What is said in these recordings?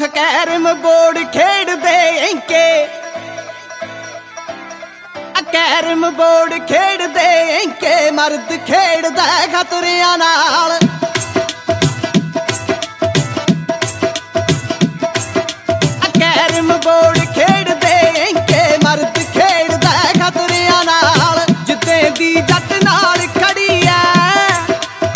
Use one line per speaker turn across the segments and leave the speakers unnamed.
carrom board खेड़दे इंके carrom board खेड़दे इंके मर्द खेड़दा खतरियां नाल कैरम बोर्ड खेड़दे इंके मर्द खेड़दा खतरियां नाल जिद्दे दी जट नाल खड़ी है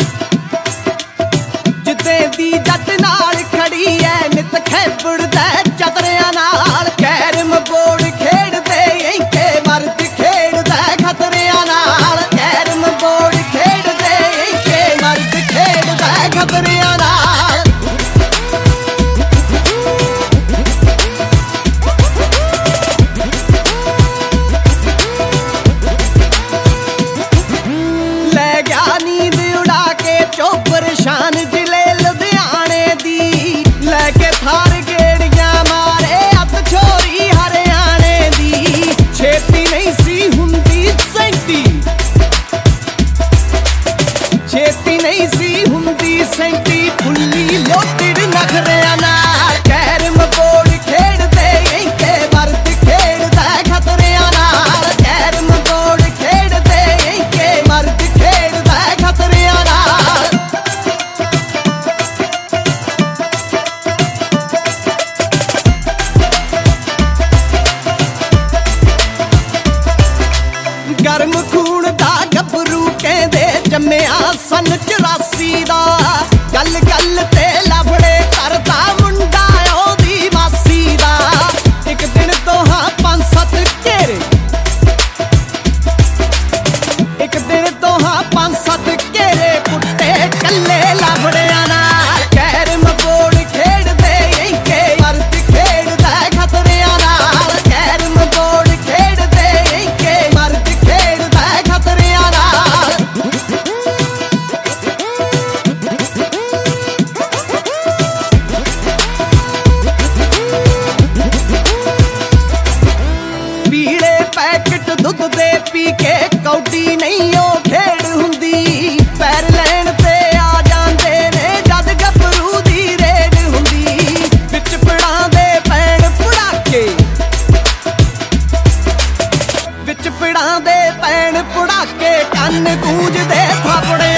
जिद्दे दी जट नाल खड़ी है नित खेबड़दा चतरियां नाल कैरम बोर्ड खेड़दे इंके मर्द खेड़दा खतरियां नाल कैरम बोर्ड खेड़दे इंके मर्द खेड़दा खतरियां नाल ले गया नींद उड़ा के चौपर शान जिले लुधियाने दी लेके थार गेड़ियां मारे हथ छोरी हरियाणे दी छेती नहीं सी हुंदी सैंती छेती नहीं सी हुंदी सैंती फुल्ली लोटड़ नखरियां नाल कैरम बोर्ड खेड़दे इंके मर्द खेड़दा खतरियां नाल कैरम बोर्ड खेड़दे इंके मर्द खेड़दा खतरियां नाल गर्म खून दा गभरू कहंदे जम्मिया सन 84 दा गल गल ते लफड़े करदा मुंडा ओदी मासी दा एक दिन दोहां 5-7 घेरे एक दिन दोहां 5-7 घेरे कुत्ते कल्ले लफड़ियां नाल कैरम बोर्ड खेड़दे इंके मर्द खेड़दा खतरियां नाल कैरम बोर्ड खेड़दे इंके मर्द खेड़दा खतरियां नाल पीले पैकेट दुध दे पी के कौडी नहीं ओ खेड़ हुंदी पैर लैन ते आ जांदे ने जद गभरू दी रेड हुंदी विच पिड़ां दे पैण पुड़ाके विच पिड़ां दे पैण पुड़ाके कन्न गूंजदे थापड़े